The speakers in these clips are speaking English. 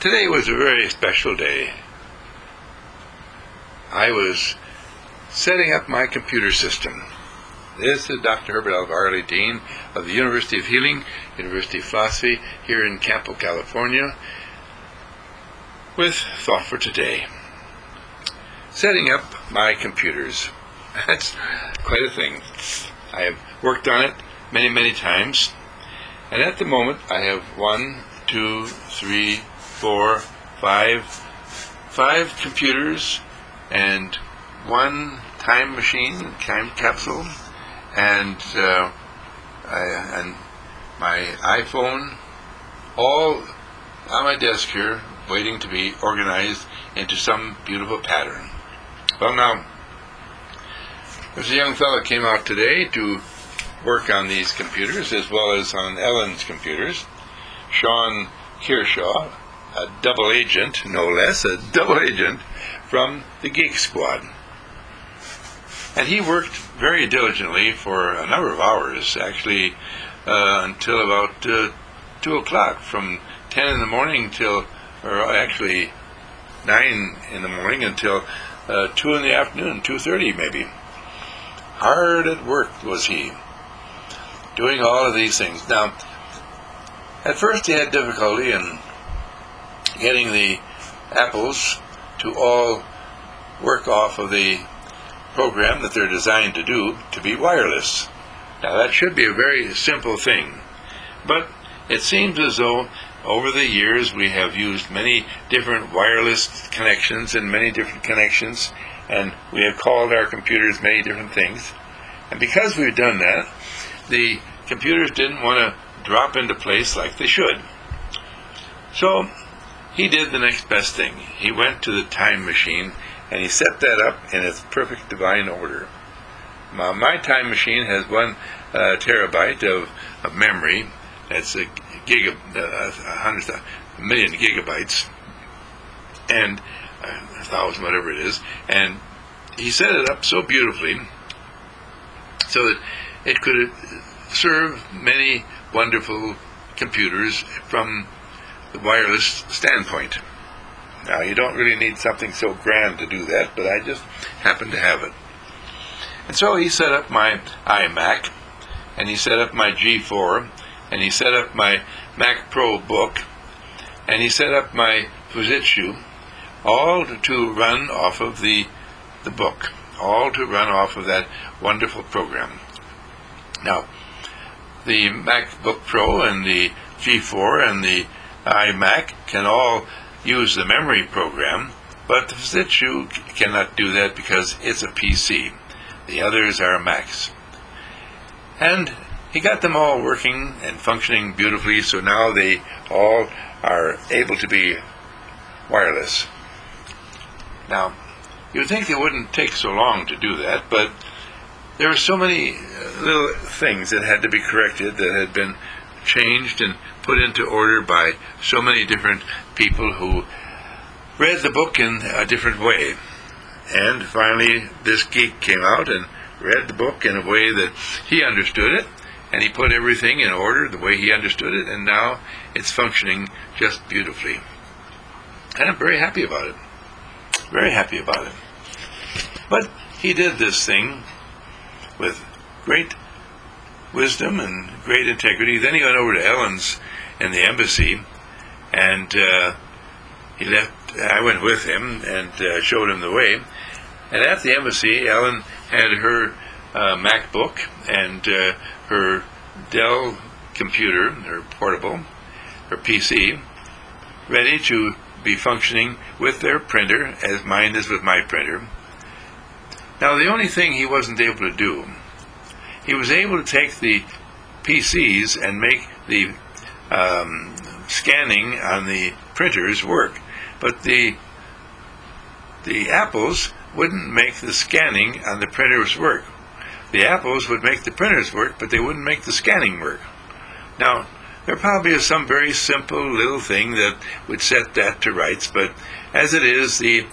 Today was a very special day. I was setting up my computer system. This is Dr. Herbert L. Varley, Dean of the University of Healing, University of Philosophy, here in Campo, California, with Thought for Today. Setting up my computers. That's quite a thing. I have worked on it many, many times, and at the moment I have 5 computers and one time machine, time capsule, and my iPhone, all on my desk here, waiting to be organized into some beautiful pattern. Well, now, there's a young fellow that came out today to work on these computers, as well as on Ellen's computers, Sean Kershaw, a double agent, no less, a double agent from the Geek Squad. And he worked very diligently for a number of hours, actually until about 2 o'clock, from 10 in the morning till, or actually 9 in the morning until 2 in the afternoon, 2:30 maybe. Hard at work was he, doing all of these things. Now, at first he had difficulty in getting the apples to all work off of the program that they're designed to do, to be wireless. Now, that should be a very simple thing, but it seems as though over the years we have used many different wireless connections and many different connections, and we have called our computers many different things. And because we've done that, the computers didn't want to drop into place like they should. So he did the next best thing. He went to the time machine and he set that up in its perfect divine order. Now, my time machine has 1 terabyte of memory. That's a million gigabytes, and 1,000, whatever it is. And he set it up so beautifully so that it could serve many wonderful computers from the wireless standpoint. Now, you don't really need something so grand to do that, but I just happen to have it. And so he set up my iMac, and he set up my G4, and he set up my Mac Pro book, and he set up my Fujitsu, all to run off of the book, all to run off of that wonderful program. Now, the MacBook Pro and the G4 and the iMac can all use the memory program, but the Fujitsu cannot do that because it's a PC. The others are Macs. And he got them all working and functioning beautifully, so now they all are able to be wireless. Now, you'd think it wouldn't take so long to do that, but there were so many little things that had to be corrected, that had been changed and put into order by so many different people who read the book in a different way. And finally, this geek came out and read the book in a way that he understood it, and he put everything in order the way he understood it, and now it's functioning just beautifully. And I'm very happy about it. Very happy about it. But he did this thing with great wisdom and great integrity. Then he went over to Ellen's in the embassy, and he left. I went with him and showed him the way. And at the embassy, Ellen had her MacBook and her Dell computer, her portable, her PC, ready to be functioning with their printer, as mine is with my printer. Now, the only thing he wasn't able to do, he was able to take the PCs and make the scanning on the printers work, but the apples wouldn't make the scanning on the printers work. The apples would make the printers work, but they wouldn't make the scanning work. Now, there probably is some very simple little thing that would set that to rights, but as it is, the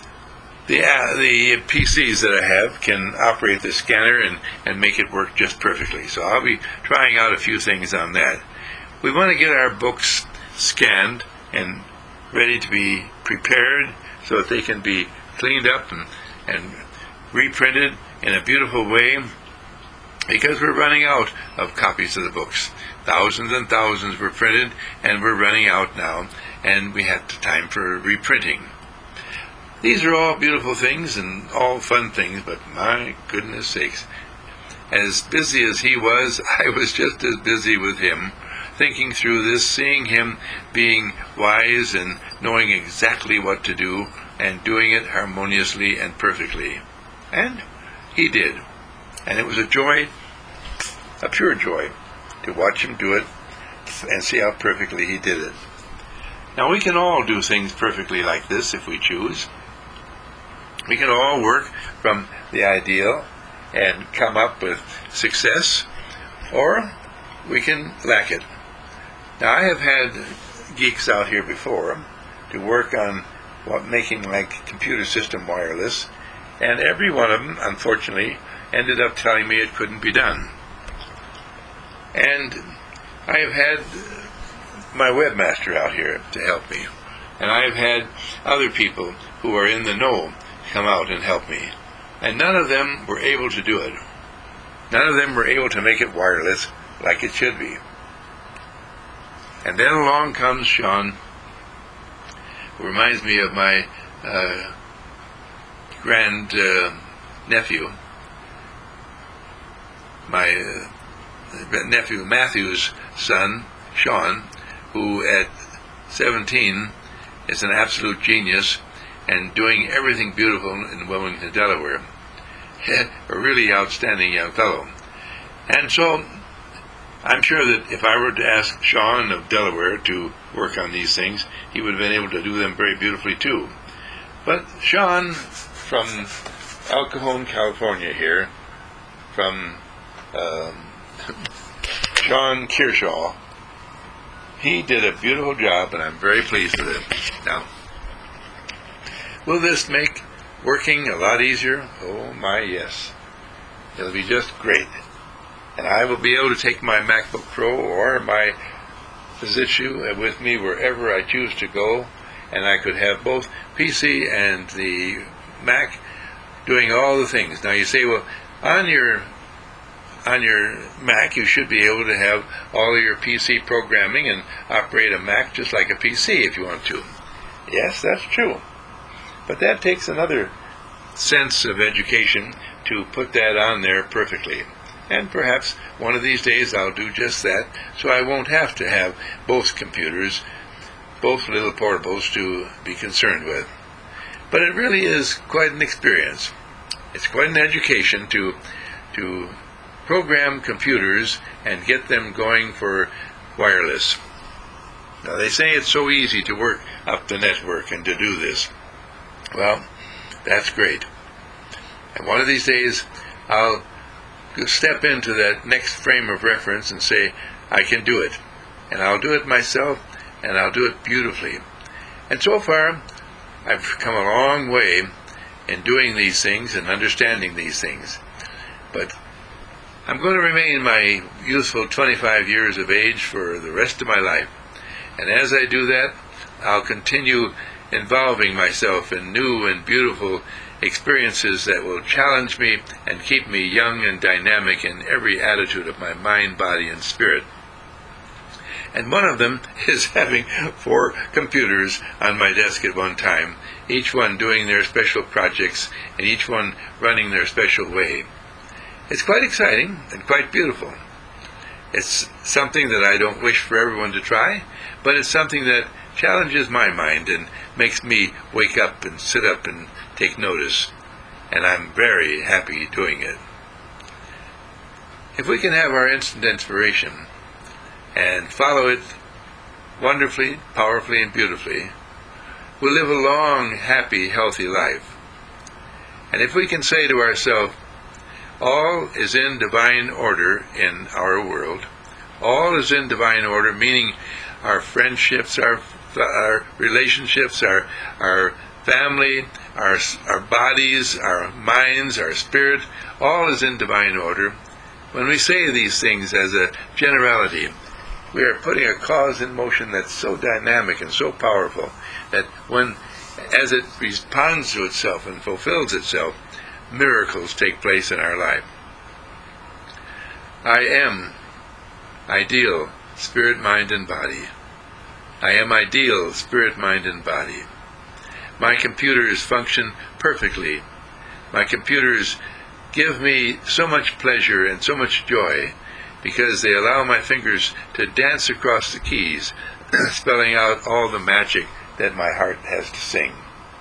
PCs that I have can operate the scanner and make it work just perfectly. So I'll be trying out a few things on that. We want to get our books scanned and ready to be prepared so that they can be cleaned up and reprinted in a beautiful way, because we're running out of copies of the books. Thousands and thousands were printed, and we're running out now, and we had time for reprinting. These are all beautiful things and all fun things, but my goodness sakes, as busy as he was, I was just as busy with him, thinking through this, seeing him being wise and knowing exactly what to do and doing it harmoniously and perfectly. And he did. And it was a joy, a pure joy, to watch him do it and see how perfectly he did it. Now, we can all do things perfectly like this if we choose. We can all work from the ideal and come up with success, or we can lack it. Now, I have had geeks out here before to work on making my computer system wireless, and every one of them, unfortunately, ended up telling me it couldn't be done. And I have had my webmaster out here to help me, and I have had other people who are in the know come out and help me, and none of them were able to do it. None of them were able to make it wireless like it should be. And then along comes Sean, who reminds me of my grand nephew, my nephew Matthew's son, Sean, who at 17 is an absolute genius and doing everything beautiful in Wilmington, Delaware. A really outstanding young fellow. And so I'm sure that if I were to ask Sean of Delaware to work on these things, he would have been able to do them very beautifully too. But Sean from El Cajon, California here, from Sean Kershaw, he did a beautiful job, and I'm very pleased with it. Now, will this make working a lot easier? Oh my, yes. It'll be just great. And I will be able to take my MacBook Pro or my Fujitsu with me wherever I choose to go, and I could have both PC and the Mac doing all the things. Now you say, well, on your Mac you should be able to have all of your PC programming and operate a Mac just like a PC if you want to. Yes, that's true. But that takes another sense of education to put that on there perfectly. And perhaps one of these days I'll do just that, so I won't have to have both computers, both little portables to be concerned with. But it really is quite an experience. It's quite an education to program computers and get them going for wireless. Now they say it's so easy to work up the network and to do this. Well, that's great. And one of these days I'll step into that next frame of reference and say, I can do it. And I'll do it myself, and I'll do it beautifully. And so far, I've come a long way in doing these things and understanding these things. But I'm going to remain my youthful 25 years of age for the rest of my life. And as I do that, I'll continue involving myself in new and beautiful experiences that will challenge me and keep me young and dynamic in every attitude of my mind, body, and spirit. And one of them is having 4 computers on my desk at one time, each one doing their special projects and each one running their special way. It's quite exciting and quite beautiful. It's something that I don't wish for everyone to try, but it's something that challenges my mind and makes me wake up and sit up and take notice, and I'm very happy doing it. If we can have our instant inspiration and follow it wonderfully, powerfully, and beautifully, we'll live a long, happy, healthy life. And if we can say to ourselves, all is in divine order in our world, all is in divine order, meaning our friendships, our relationships, our family, our bodies, our minds, our spirit, all is in divine order. When we say these things as a generality, we are putting a cause in motion that's so dynamic and so powerful that as it responds to itself and fulfills itself, miracles take place in our life. I am ideal, spirit, mind, and body. I am ideal, spirit, mind, and body. My computers function perfectly. My computers give me so much pleasure and so much joy because they allow my fingers to dance across the keys, spelling out all the magic that my heart has to sing.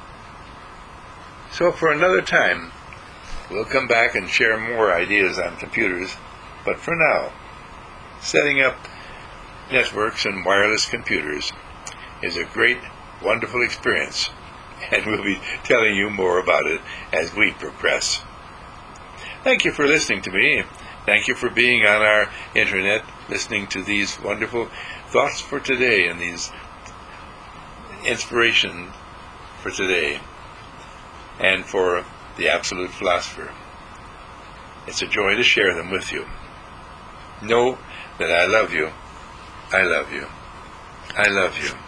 So for another time, we'll come back and share more ideas on computers, but for now, setting up networks and wireless computers is a great, wonderful experience, and we'll be telling you more about it as we progress. Thank you for listening to me. Thank you for being on our internet, listening to these wonderful thoughts for today and these inspiration for today and for the Absolute Philosopher. It's a joy to share them with you. Know that I love you. I love you. I love you.